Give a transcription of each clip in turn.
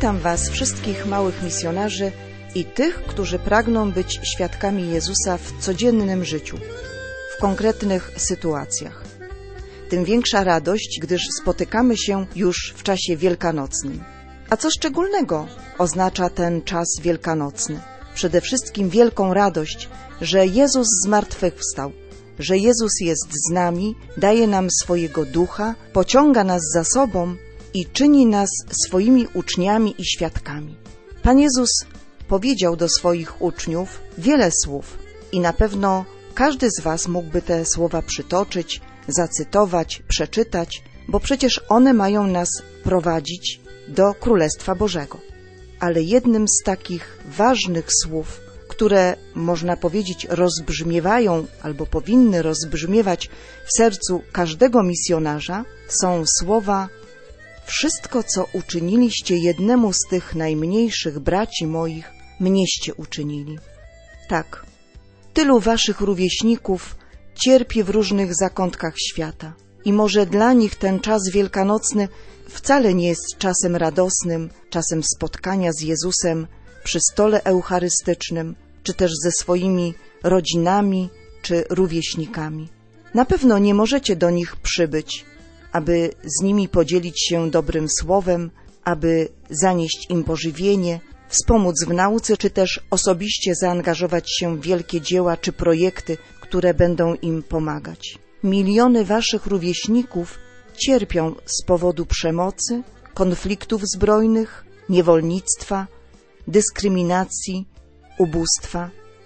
Witam Was wszystkich małych misjonarzy i tych, którzy pragną być świadkami Jezusa w codziennym życiu, w konkretnych sytuacjach. Tym większa radość, gdyż spotykamy się już w czasie wielkanocnym. A co szczególnego oznacza ten czas wielkanocny? Przede wszystkim wielką radość, że Jezus zmartwychwstał, że Jezus jest z nami, daje nam swojego ducha, pociąga nas za sobą i czyni nas swoimi uczniami i świadkami. Pan Jezus powiedział do swoich uczniów wiele słów i na pewno każdy z Was mógłby te słowa przytoczyć, zacytować, przeczytać, bo przecież one mają nas prowadzić do Królestwa Bożego. Ale jednym z takich ważnych słów, które można powiedzieć rozbrzmiewają albo powinny rozbrzmiewać w sercu każdego misjonarza, są słowa: wszystko, co uczyniliście jednemu z tych najmniejszych braci moich, mnieście uczynili. Tak, tylu waszych rówieśników cierpi w różnych zakątkach świata i może dla nich ten czas wielkanocny wcale nie jest czasem radosnym, czasem spotkania z Jezusem przy stole eucharystycznym, czy też ze swoimi rodzinami, czy rówieśnikami. Na pewno nie możecie do nich przybyć, aby z nimi podzielić się dobrym słowem, aby zanieść im pożywienie, wspomóc w nauce, czy też osobiście zaangażować się w wielkie dzieła czy projekty, które będą im pomagać. Miliony waszych rówieśników cierpią z powodu przemocy, konfliktów zbrojnych, niewolnictwa, dyskryminacji, ubóstwa,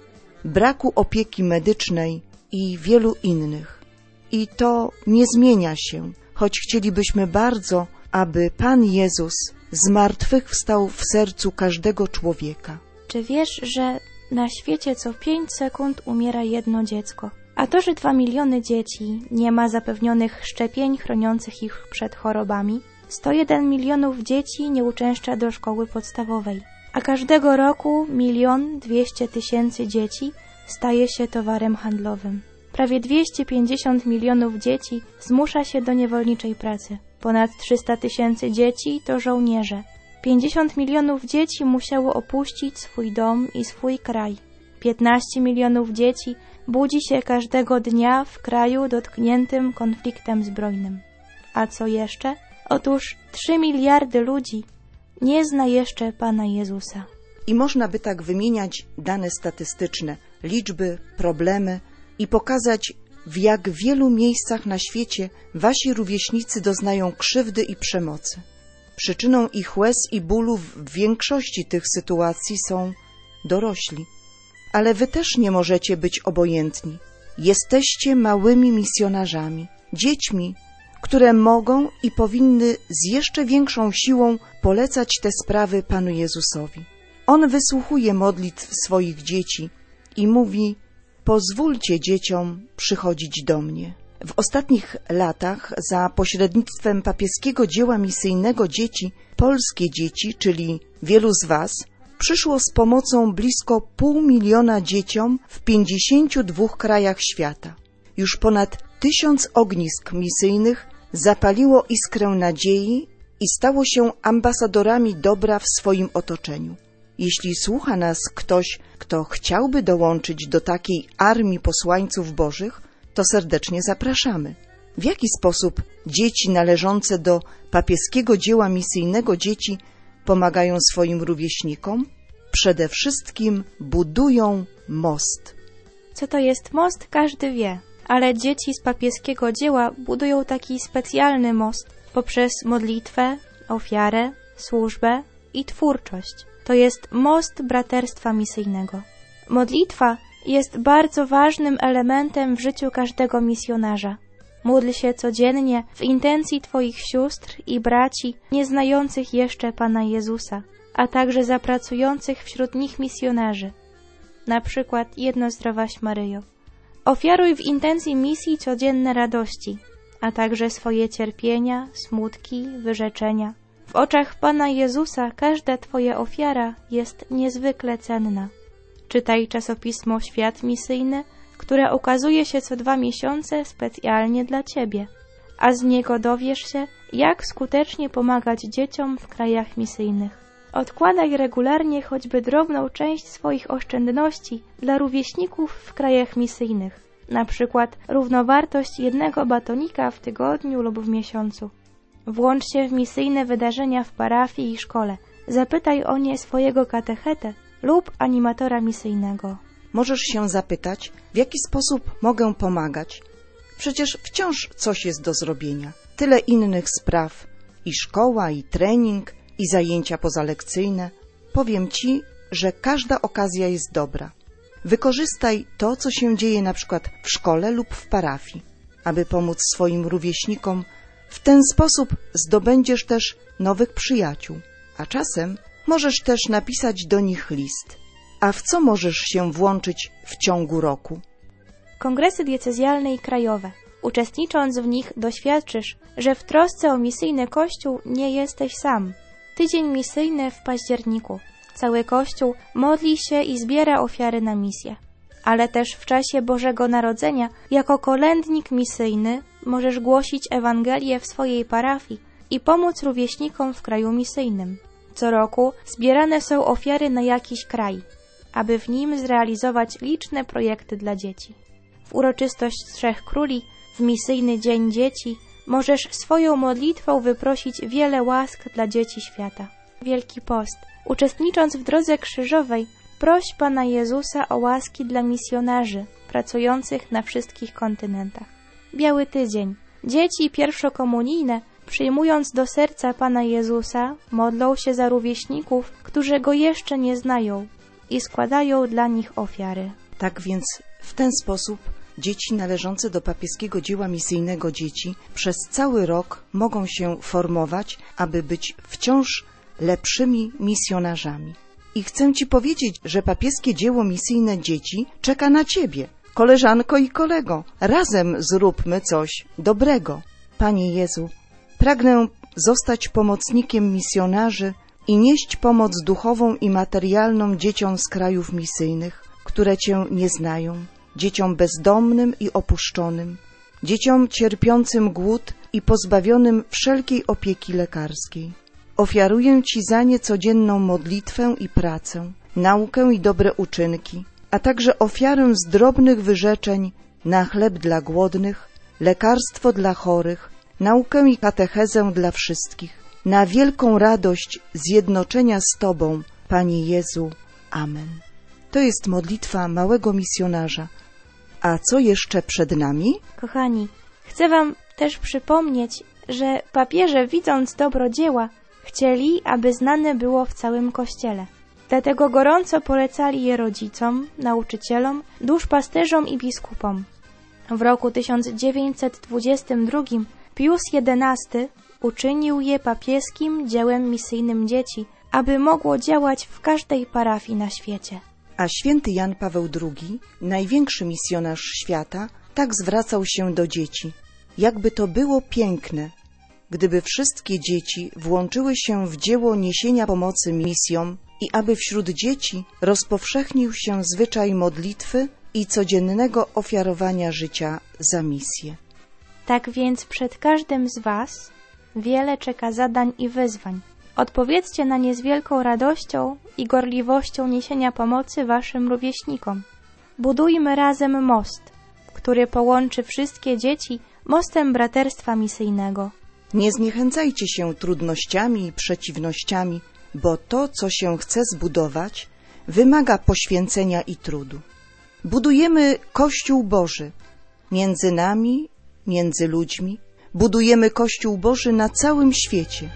braku opieki medycznej i wielu innych. I to nie zmienia się, choć chcielibyśmy bardzo, aby Pan Jezus zmartwychwstał w sercu każdego człowieka. Czy wiesz, że na świecie co 5 sekund umiera jedno dziecko? A to, że 2 miliony dzieci nie ma zapewnionych szczepień chroniących ich przed chorobami, 101 milionów dzieci nie uczęszcza do szkoły podstawowej, a każdego roku 1 200 000 dzieci staje się towarem handlowym. Prawie 250 milionów dzieci zmusza się do niewolniczej pracy. Ponad 300 000 dzieci to żołnierze. 50 milionów dzieci musiało opuścić swój dom i swój kraj. 15 milionów dzieci budzi się każdego dnia w kraju dotkniętym konfliktem zbrojnym. A co jeszcze? Otóż 3 miliardy ludzi nie zna jeszcze Pana Jezusa. I można by tak wymieniać dane statystyczne, liczby, problemy i pokazać, w jak wielu miejscach na świecie wasi rówieśnicy doznają krzywdy i przemocy. Przyczyną ich łez i bólu w większości tych sytuacji są dorośli. Ale wy też nie możecie być obojętni. Jesteście małymi misjonarzami, dziećmi, które mogą i powinny z jeszcze większą siłą polecać te sprawy Panu Jezusowi. On wysłuchuje modlitw swoich dzieci i mówi: pozwólcie dzieciom przychodzić do mnie. W ostatnich latach za pośrednictwem papieskiego dzieła misyjnego dzieci, polskie dzieci, czyli wielu z was, przyszło z pomocą blisko 500 000 dzieciom w 52 krajach świata. Już ponad 1000 ognisk misyjnych zapaliło iskrę nadziei i stało się ambasadorami dobra w swoim otoczeniu. Jeśli słucha nas ktoś, kto chciałby dołączyć do takiej armii posłańców bożych, to serdecznie zapraszamy. W jaki sposób dzieci należące do papieskiego dzieła misyjnego dzieci pomagają swoim rówieśnikom? Przede wszystkim budują most. Co to jest most, każdy wie, ale dzieci z papieskiego dzieła budują taki specjalny most poprzez modlitwę, ofiarę, służbę i twórczość. To jest most braterstwa misyjnego. Modlitwa jest bardzo ważnym elementem w życiu każdego misjonarza. Módl się codziennie w intencji Twoich sióstr i braci nieznających jeszcze Pana Jezusa, a także za pracujących wśród nich misjonarzy. Na przykład jedno zdrowaś Maryjo. Ofiaruj w intencji misji codzienne radości, a także swoje cierpienia, smutki, wyrzeczenia. W oczach Pana Jezusa każda Twoja ofiara jest niezwykle cenna. Czytaj czasopismo Świat Misyjny, które ukazuje się co 2 miesiące specjalnie dla Ciebie, a z niego dowiesz się, jak skutecznie pomagać dzieciom w krajach misyjnych. Odkładaj regularnie choćby drobną część swoich oszczędności dla rówieśników w krajach misyjnych, na przykład równowartość 1 batonika w tygodniu lub w miesiącu. Włącz się w misyjne wydarzenia w parafii i szkole. Zapytaj o nie swojego katechetę lub animatora misyjnego. Możesz się zapytać, w jaki sposób mogę pomagać. Przecież wciąż coś jest do zrobienia. Tyle innych spraw. I szkoła, i trening, i zajęcia pozalekcyjne. Powiem Ci, że każda okazja jest dobra. Wykorzystaj to, co się dzieje na przykład w szkole lub w parafii, aby pomóc swoim rówieśnikom. W ten sposób zdobędziesz też nowych przyjaciół, a czasem możesz też napisać do nich list. A w co możesz się włączyć w ciągu roku? Kongresy diecezjalne i krajowe. Uczestnicząc w nich doświadczysz, że w trosce o misyjny Kościół nie jesteś sam. Tydzień misyjny w październiku. Cały Kościół modli się i zbiera ofiary na misję. Ale też w czasie Bożego Narodzenia, jako kolędnik misyjny, możesz głosić Ewangelię w swojej parafii i pomóc rówieśnikom w kraju misyjnym. Co roku zbierane są ofiary na jakiś kraj, aby w nim zrealizować liczne projekty dla dzieci. W uroczystość Trzech Króli, w misyjny Dzień Dzieci, możesz swoją modlitwą wyprosić wiele łask dla dzieci świata. Wielki Post. Uczestnicząc w drodze krzyżowej, proś Pana Jezusa o łaski dla misjonarzy pracujących na wszystkich kontynentach. Biały Tydzień. Dzieci pierwszokomunijne, przyjmując do serca Pana Jezusa, modlą się za rówieśników, którzy Go jeszcze nie znają i składają dla nich ofiary. Tak więc w ten sposób dzieci należące do papieskiego dzieła misyjnego dzieci przez cały rok mogą się formować, aby być wciąż lepszymi misjonarzami. I chcę Ci powiedzieć, że papieskie dzieło misyjne dzieci czeka na Ciebie. Koleżanko i kolego, razem zróbmy coś dobrego. Panie Jezu, pragnę zostać pomocnikiem misjonarzy i nieść pomoc duchową i materialną dzieciom z krajów misyjnych, które Cię nie znają, dzieciom bezdomnym i opuszczonym, dzieciom cierpiącym głód i pozbawionym wszelkiej opieki lekarskiej. Ofiaruję Ci za nie codzienną modlitwę i pracę, naukę i dobre uczynki, a także ofiarę z drobnych wyrzeczeń na chleb dla głodnych, lekarstwo dla chorych, naukę i katechezę dla wszystkich, na wielką radość zjednoczenia z Tobą, Panie Jezu. Amen. To jest modlitwa małego misjonarza. A co jeszcze przed nami? Kochani, chcę Wam też przypomnieć, że papieże, widząc dobro dzieła, chcieli, aby znane było w całym Kościele. Dlatego gorąco polecali je rodzicom, nauczycielom, duszpasterzom i biskupom. W roku 1922 Pius XI uczynił je papieskim dziełem misyjnym dzieci, aby mogło działać w każdej parafii na świecie. A święty Jan Paweł II, największy misjonarz świata, tak zwracał się do dzieci. Jakby to było piękne, gdyby wszystkie dzieci włączyły się w dzieło niesienia pomocy misjom i aby wśród dzieci rozpowszechnił się zwyczaj modlitwy i codziennego ofiarowania życia za misję. Tak więc przed każdym z Was wiele czeka zadań i wyzwań. Odpowiedzcie na nie z wielką radością i gorliwością niesienia pomocy Waszym rówieśnikom. Budujmy razem most, który połączy wszystkie dzieci mostem braterstwa misyjnego. Nie zniechęcajcie się trudnościami i przeciwnościami, bo to, co się chce zbudować, wymaga poświęcenia i trudu. Budujemy Kościół Boży między nami, między ludźmi. Budujemy Kościół Boży na całym świecie.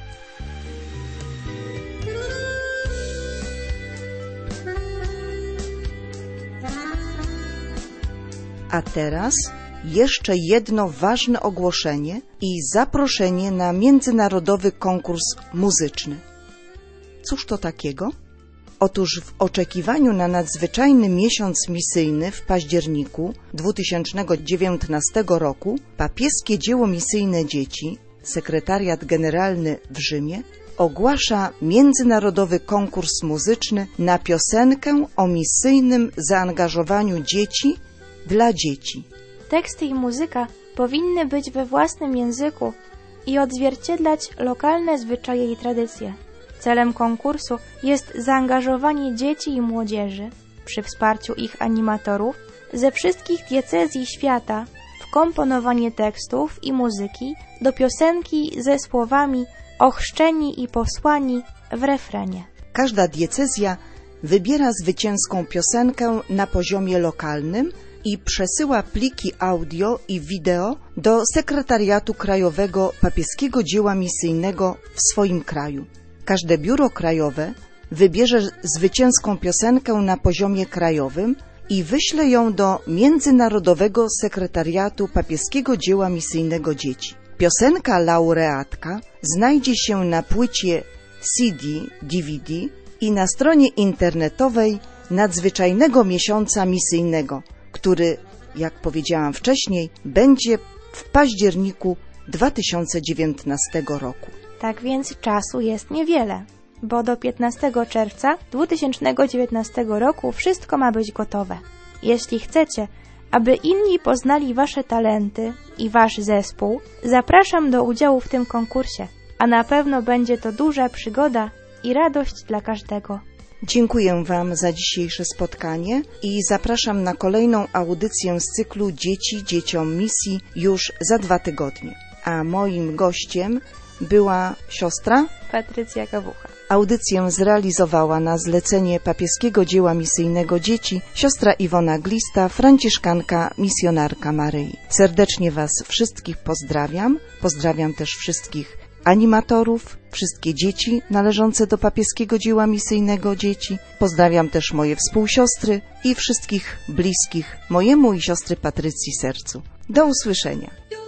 A teraz jeszcze jedno ważne ogłoszenie i zaproszenie na międzynarodowy konkurs muzyczny. Cóż to takiego? Otóż w oczekiwaniu na nadzwyczajny miesiąc misyjny w październiku 2019 roku papieskie dzieło misyjne dzieci, sekretariat generalny w Rzymie, ogłasza międzynarodowy konkurs muzyczny na piosenkę o misyjnym zaangażowaniu dzieci dla dzieci. Teksty i muzyka powinny być we własnym języku i odzwierciedlać lokalne zwyczaje i tradycje. Celem konkursu jest zaangażowanie dzieci i młodzieży przy wsparciu ich animatorów ze wszystkich diecezji świata w komponowanie tekstów i muzyki do piosenki ze słowami ochrzczeni i posłani w refrenie. Każda diecezja wybiera zwycięską piosenkę na poziomie lokalnym i przesyła pliki audio i wideo do Sekretariatu Krajowego Papieskiego Dzieła Misyjnego w swoim kraju. Każde biuro krajowe wybierze zwycięską piosenkę na poziomie krajowym i wyśle ją do Międzynarodowego Sekretariatu Papieskiego Dzieła Misyjnego Dzieci. Piosenka laureatka znajdzie się na płycie CD, DVD i na stronie internetowej Nadzwyczajnego Miesiąca Misyjnego, który, jak powiedziałam wcześniej, będzie w październiku 2019 roku. Tak więc czasu jest niewiele, bo do 15 czerwca 2019 roku wszystko ma być gotowe. Jeśli chcecie, aby inni poznali wasze talenty i wasz zespół, zapraszam do udziału w tym konkursie, a na pewno będzie to duża przygoda i radość dla każdego. Dziękuję Wam za dzisiejsze spotkanie i zapraszam na kolejną audycję z cyklu Dzieci, Dzieciom Misji już za 2 tygodnie. A moim gościem była siostra Patrycja Kawucha. Audycję zrealizowała na zlecenie Papieskiego Dzieła Misyjnego Dzieci siostra Iwona Glista, franciszkanka, misjonarka Maryi. Serdecznie Was wszystkich pozdrawiam. Pozdrawiam też wszystkich animatorów, wszystkie dzieci należące do Papieskiego Dzieła Misyjnego Dzieci. Pozdrawiam też moje współsiostry i wszystkich bliskich mojemu i siostry Patrycji sercu. Do usłyszenia.